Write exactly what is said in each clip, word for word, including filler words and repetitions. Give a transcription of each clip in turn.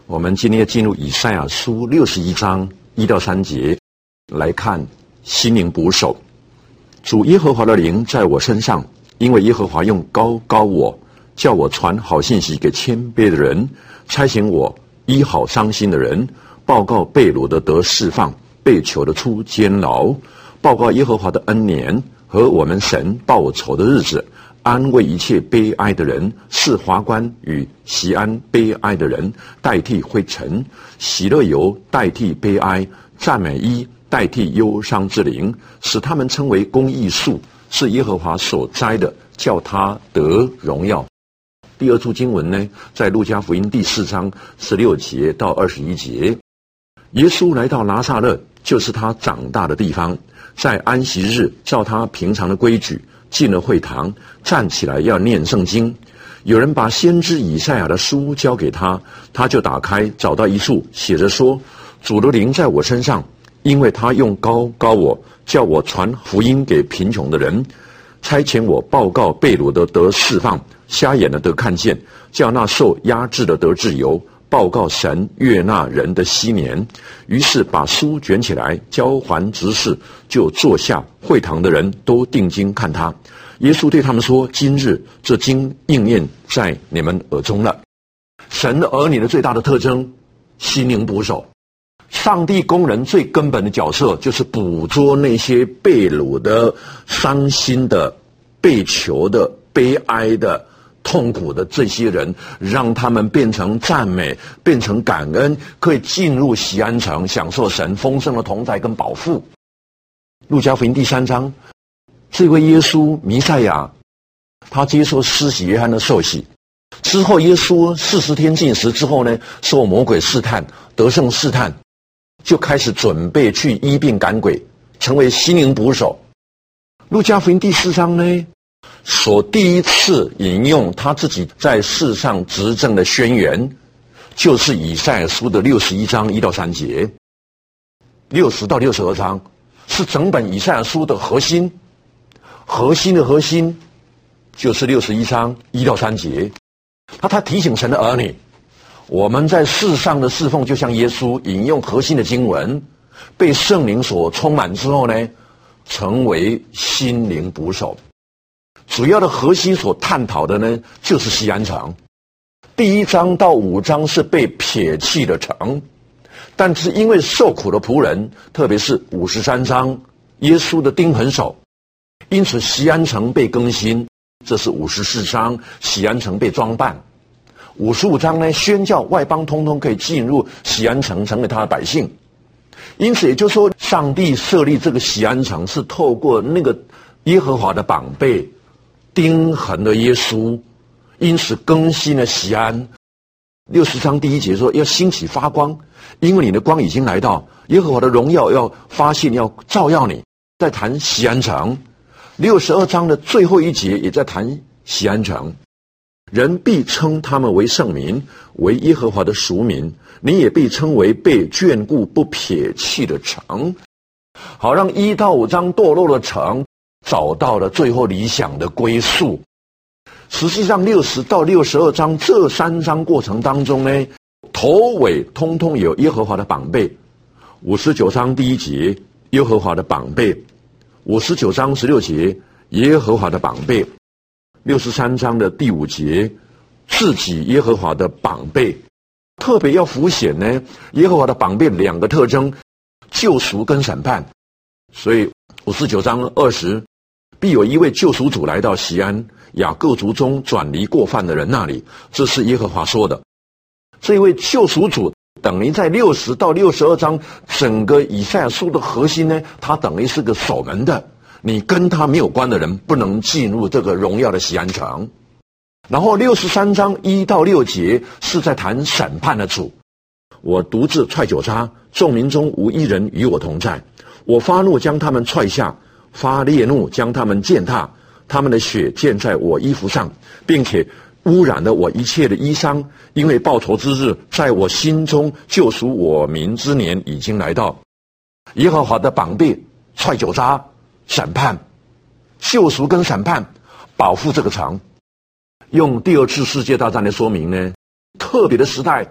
我们今天要进入以赛亚书六十一章一到三节，来看心灵捕手。主耶和华的灵在我身上，因为耶和华用膏膏我，叫我传好信息给谦卑的人，差遣我医好伤心的人，报告被掳的得释放，被囚的出监牢，报告耶和华的恩年和我们神报仇的日子，安慰一切悲哀的人，使华冠与锡安悲哀的人代替灰尘，喜乐油代替悲哀，赞美衣代替忧伤之灵，使他们称为公义树，是耶和华所栽的，叫他得荣耀。第二处经文呢，在路加福音第四章十六节到二十一节。耶稣来到拿撒勒，就是他长大的地方，在安息日照他平常的规矩进了会堂，站起来要念圣经。有人把先知以赛亚的书交给他，他就打开，找到一处写着说：主的灵在我身上，因为他用膏膏我，叫我传福音给贫穷的人，差遣我报告被掳的得释放，瞎眼的得看见，叫那受压制的得自由，报告神悦纳人的禧年。于是把书卷起来，交还执事，就坐下。会堂的人都定睛看他。耶稣对他们说：今日这经应验在你们耳中了。神的儿女的最大的特征，心灵捕手。上帝工人最根本的角色，就是捕捉那些被掳的、伤心的、被囚的、悲哀的、痛苦的这些人，让他们变成赞美，变成感恩，可以进入锡安城，享受神丰盛的同在跟保护。路加福音第三章，这位耶稣弥赛亚，他接受施洗约翰的受洗之后，耶稣四十天禁食之后呢，受魔鬼试探，得胜试探，就开始准备去医病赶鬼，成为心灵捕手。路加福音第四章呢，所第一次引用他自己在世上执政的宣言，就是以赛亚书的六十一章一到三节。六十到六十二章是整本以赛亚书的核心，核心的核心就是六十一章一到三节。他他提醒神的儿女，我们在世上的侍奉，就像耶稣引用核心的经文，被圣灵所充满之后呢，成为心灵捕手。主要的核心所探讨的呢，就是锡安城。第一章到五章是被撇弃的城，但是因为受苦的仆人，特别是五十三章耶稣的钉痕手，因此锡安城被更新。这是五十四章锡安城被装扮。五十五章呢，宣教外邦通通可以进入锡安城，成为他的百姓。因此也就是说，上帝设立这个锡安城是透过那个耶和华的膀臂钉痕的耶稣，因此更新了锡安。六十章第一节说要兴起发光，因为你的光已经来到，耶和华的荣耀要发现，要照耀你。在谈锡安城。六十二章的最后一节也在谈锡安城，人必称他们为圣民，为耶和华的赎民，你也被称为被眷顾不撇弃的城。好，让一到五章堕落的城找到了最后理想的归宿。实际上六十到六十二章这三章过程当中呢，头尾通通有耶和华的膀臂。五十九章第一节，耶和华的膀臂；五十九章十六节，耶和华的膀臂；六十三章的第五节，自己耶和华的膀臂。特别要凸显呢，耶和华的膀臂两个特征：救赎跟审判。所以五十九章二十，必有一位救赎主来到锡安，雅各族中转离过犯的人那里，这是耶和华说的。这一位救赎主等于在六十到六十二章整个以赛亚书的核心呢，他等于是个守门的，你跟他没有关的人不能进入这个荣耀的锡安城。然后六十三章一到六节是在谈审判的主。我独自踹酒渣，众民中无一人与我同在。我发怒将他们踹下，发烈怒将他们践踏，他们的血溅在我衣服上，并且污染了我一切的衣裳，因为报仇之日在我心中，救赎我民之年已经来到。耶和华的膀臂踹酒渣，审判、救赎跟审判，保护这个城。用第二次世界大战来说明呢，特别的时代，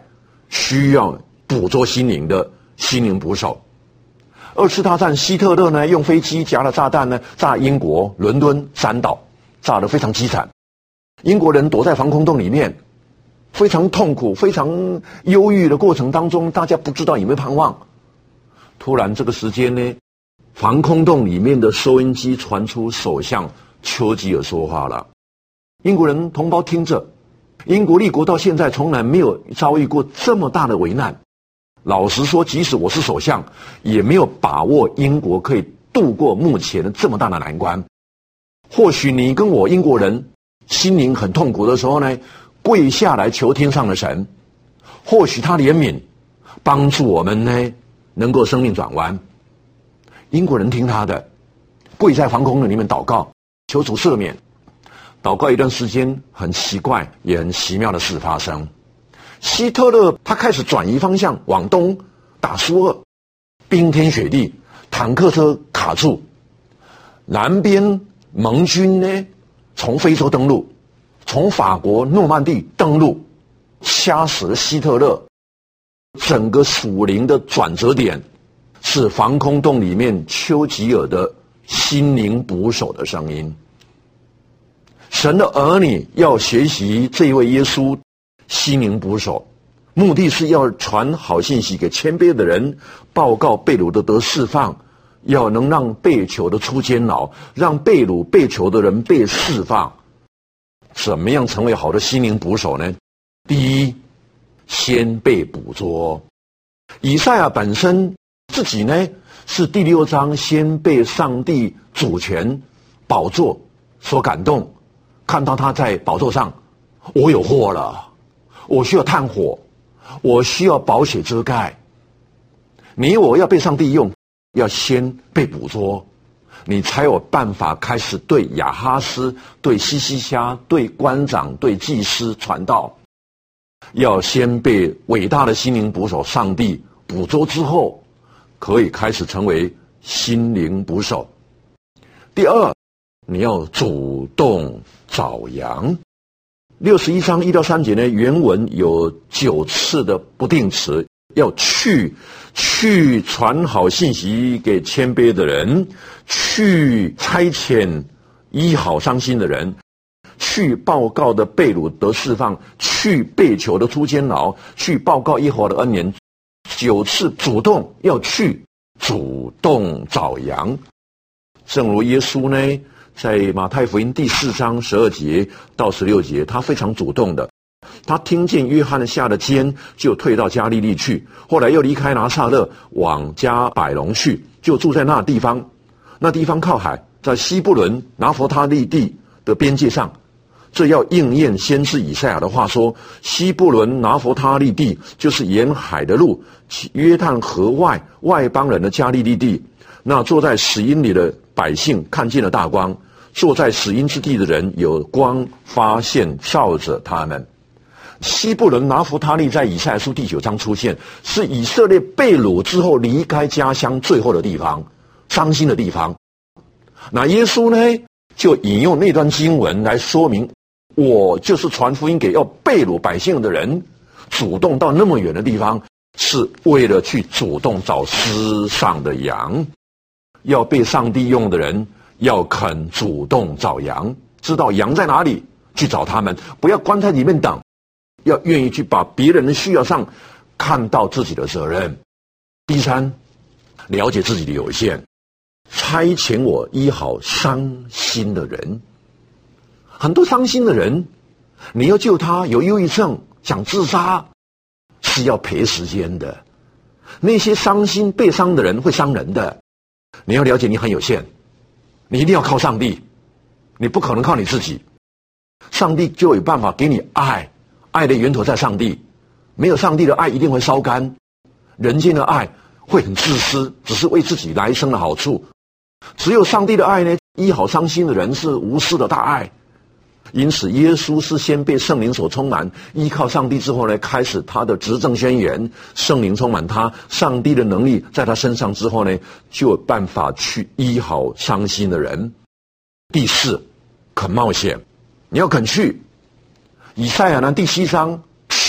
需要捕捉心灵的心灵捕手。二次大战，希特勒呢用飞机夹了炸弹呢炸英国伦敦三岛，炸得非常凄惨。英国人躲在防空洞里面，非常痛苦、非常忧郁的过程当中，大家不知道有没有盼望。突然这个时间呢，防空洞里面的收音机传出首相丘吉尔说话了。英国人同胞听着，英国立国到现在从来没有遭遇过这么大的危难。老实说，即使我是首相，也没有把握英国可以度过目前的这么大的难关。或许你跟我英国人心灵很痛苦的时候呢，跪下来求天上的神，或许他怜悯，帮助我们呢能够生命转弯。英国人听他的，跪在防空洞里面祷告，求主赦免。祷告一段时间，很奇怪也很奇妙的事发生。希特勒他开始转移方向，往东打苏俄，冰天雪地，坦克车卡住。南边盟军呢从非洲登陆，从法国诺曼底登陆，掐死了希特勒。整个属灵的转折点是防空洞里面丘吉尔的心灵捕手的声音。神的儿女要学习这一位耶稣心灵捕手，目的是要传好信息给谦卑的人，报告被掳的得释放，要能让被囚的出监牢，让被掳被囚的人被释放。怎么样成为好的心灵捕手呢？第一，先被捕捉。以赛亚本身自己呢，是第六章先被上帝主权宝座所感动，看到他在宝座上，我有祸了，我需要炭火，我需要宝血遮盖。你我要被上帝用，要先被捕捉，你才有办法开始对亚哈斯、对西西家、对官长、对祭司传道。要先被伟大的心灵捕手上帝捕捉之后，可以开始成为心灵捕手。第二，你要主动找羊。六十一章一到三节呢，原文有九次的不定词，要去去传好信息给谦卑的人，去差遣医好伤心的人，去报告的被掳得释放，去被囚的出监牢，去报告耶和华的恩年。九次主动要去，主动找羊。正如耶稣呢，在马太福音第四章十二节到十六节，他非常主动的，他听见约翰下了监，就退到加利利去，后来又离开拿撒勒往加百隆去，就住在那地方。那地方靠海，在西布伦拿弗他利地的边界上。这要应验先知以赛亚的话说，西布伦拿弗他利地就是沿海的路，约旦河外外邦人的加利利地。那坐在死荫里的百姓看见了大光，坐在死荫之地的人有光发现照着他们。西布伦拿弗他利在以赛亚书第九章出现，是以色列被掳之后离开家乡最后的地方，伤心的地方。那耶稣呢，就引用那段经文来说明，我就是传福音给要被掳百姓的人，主动到那么远的地方，是为了去主动找失丧的羊。要被上帝用的人，要肯主动找羊，知道羊在哪里，去找他们，不要关在里面等，要愿意去把别人的需要上看到自己的责任。第三，了解自己的有限，差遣我医好伤心的人。很多伤心的人，你要救他有忧郁症想自杀，是要赔时间的。那些伤心被伤的人会伤人的，你要了解你很有限，你一定要靠上帝，你不可能靠你自己。上帝就有办法给你爱，爱的源头在上帝，没有上帝的爱一定会烧干，人间的爱会很自私，只是为自己来生的好处。只有上帝的爱呢，医好伤心的人是无私的大爱。因此耶稣是先被圣灵所充满，依靠上帝之后呢，开始他的执政宣言，圣灵充满他，上帝的能力在他身上之后呢，就有办法去医好伤心的人。第四，肯冒险，你要肯去。以赛亚呢第七章，去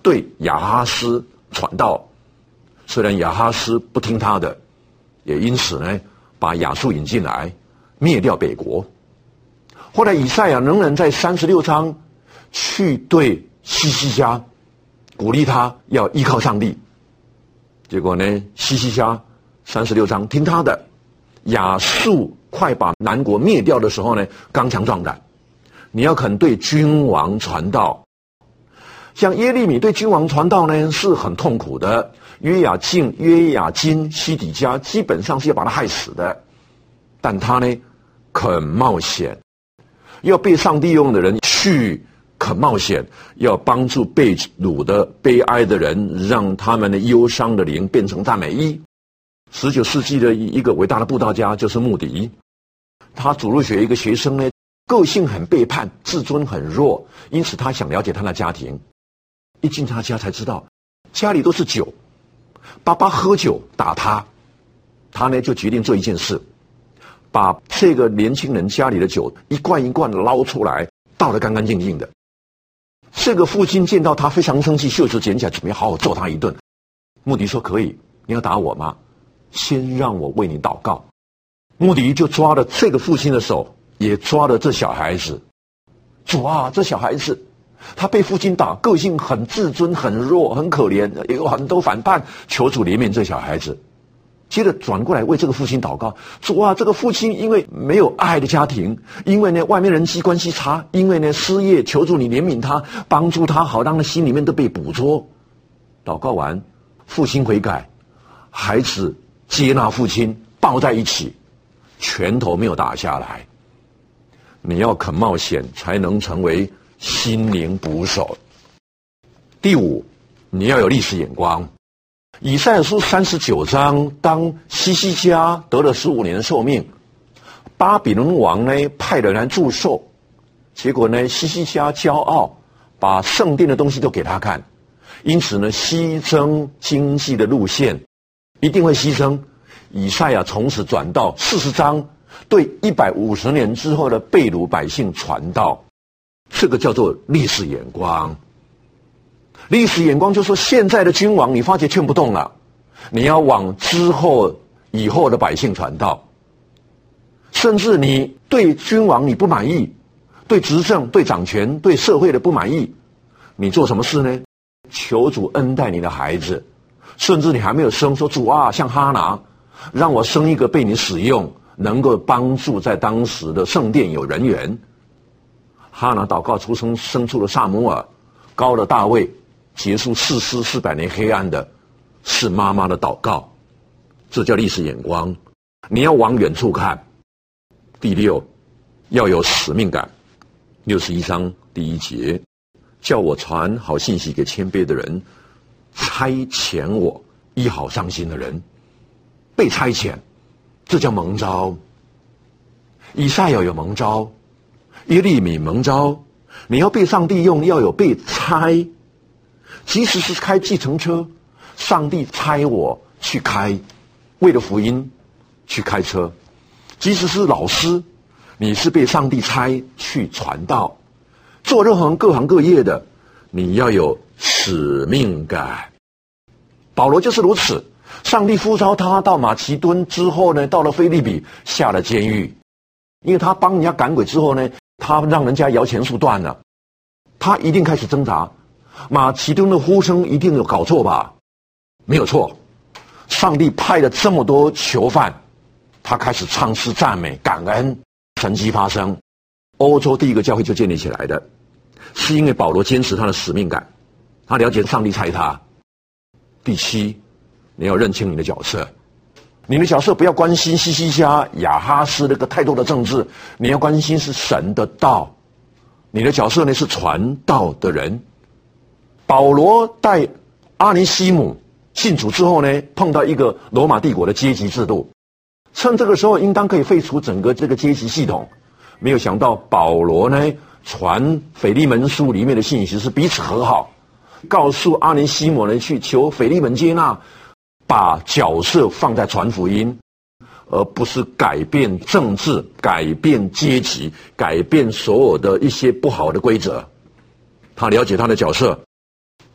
对亚哈斯传道，虽然亚哈斯不听他的，也因此呢，把亚述引进来，灭掉北国。后来以赛亚仍然在三十六章去对西西家鼓励他要依靠上帝。结果呢，西西家三十六章听他的，亚述快把南国灭掉的时候呢，刚强壮胆。你要肯对君王传道，像耶利米对君王传道呢是很痛苦的。约雅敬、约雅金、西底家基本上是要把他害死的，但他呢肯冒险，要被上帝用的人去肯冒险，要帮助被掳的悲哀的人，让他们的忧伤的灵变成赞美衣。十九世纪的一个伟大的布道家就是穆迪，他主入学一个学生呢，个性很背叛，自尊很弱，因此他想了解他的家庭。一进他家才知道，家里都是酒，爸爸喝酒打他，他呢就决定做一件事，把这个年轻人家里的酒一罐一罐的捞出来，倒得干干净净的。这个父亲见到他非常生气，袖子捡起来准备好好揍他一顿。穆迪说：可以，你要打我吗？先让我为你祷告。穆迪就抓了这个父亲的手，也抓了这小孩子。主啊，这小孩子他被父亲打，个性很自尊，很弱，很可怜，也有很多反叛，求主怜悯这小孩子。接着转过来为这个父亲祷告，主啊，这个父亲因为没有爱的家庭，因为呢外面人际关系差，因为呢失业，求主你怜悯他，帮助他，好让他心里面都被捕捉。祷告完，父亲悔改，孩子接纳父亲，抱在一起，拳头没有打下来。你要肯冒险，才能成为心灵捕手。第五，你要有历史眼光。以赛亚书三十九章，当西西家得了十五年的寿命，巴比伦王呢派人来祝寿，结果呢西西家骄傲，把圣殿的东西都给他看，因此呢牺牲经济的路线一定会牺牲。以赛亚从此转到四十章，对一百五十年之后的被掳百姓传道，这个叫做历史眼光。历史眼光就是说，现在的君王你发觉劝不动了，你要往之后以后的百姓传道。甚至你对君王你不满意，对执政、对掌权、对社会的不满意，你做什么事呢？求主恩待你的孩子，甚至你还没有生，说主啊，像哈拿，让我生一个被你使用，能够帮助在当时的圣殿有人缘。哈拿祷告出生，生出了撒母耳，高了大卫，结束四世四百年黑暗的是妈妈的祷告。这叫历史眼光，你要往远处看。第六，要有使命感。六十一章第一节，叫我传好信息给谦卑的人，差遣我医好伤心的人。被差遣，这叫蒙召。以赛亚有蒙召，耶利米蒙召，你要被上帝用，要有被差。即使是开计程车，上帝差我去开，为了福音去开车。即使是老师，你是被上帝差去传道。做任何各行各业的，你要有使命感。保罗就是如此，上帝呼召他到马其顿之后呢，到了腓立比下了监狱，因为他帮人家赶鬼之后呢，他让人家摇钱树断了，他一定开始挣扎。马其顿的呼声一定有搞错吧？没有错，上帝派了这么多囚犯，他开始唱诗赞美感恩，神迹发生，欧洲第一个教会就建立起来的，是因为保罗坚持他的使命感，他了解上帝差他。第七，你要认清你的角色，你的角色不要关心西西家、亚哈斯那个太多的政治，你要关心是神的道。你的角色呢是传道的人。保罗带阿尼西姆信主之后呢，碰到一个罗马帝国的阶级制度，趁这个时候应当可以废除整个这个阶级系统。没有想到保罗呢传腓利门书里面的信息是彼此和好，告诉阿尼西姆呢去求腓利门接纳，把角色放在传福音，而不是改变政治、改变阶级、改变所有的一些不好的规则。他了解他的角色。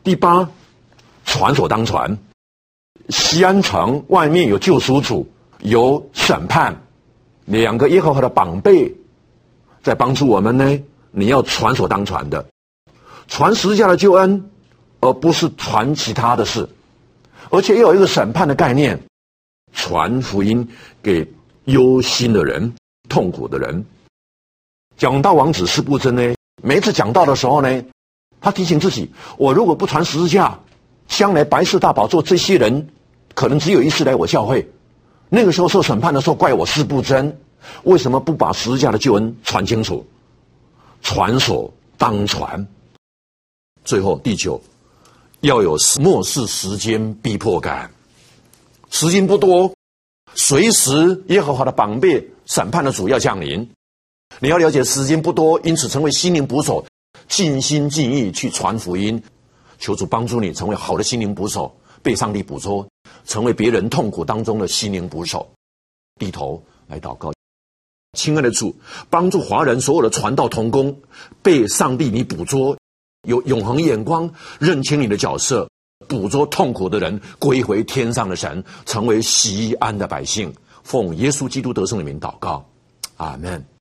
第八，传所当传。西安城外面有救赎主，有审判，两个耶和华的绑背在帮助我们呢。你要传所当传的，传十字架的救恩，而不是传其他的事。而且要有一个审判的概念，传福音给忧心的人、痛苦的人。讲道王子司布真呢，每一次讲道的时候呢，他提醒自己，我如果不传十字架，将来白色大宝座这些人可能只有一次来我教会，那个时候受审判的时候怪我司布真，为什么不把十字架的救恩传清楚？传所当传。最后第九，要有末世时间逼迫感。时间不多，随时耶和华的绑背审判的主要降临。你要了解时间不多，因此成为心灵捕手，尽心尽意去传福音。求主帮助你成为好的心灵捕手，被上帝捕捉，成为别人痛苦当中的心灵捕手。低头来祷告。亲爱的主，帮助华人所有的传道同工被上帝你捕捉，有永恒眼光，认清你的角色，捕捉痛苦的人，归回天上的神，成为锡安的百姓。奉耶稣基督得胜的名祷告，阿们。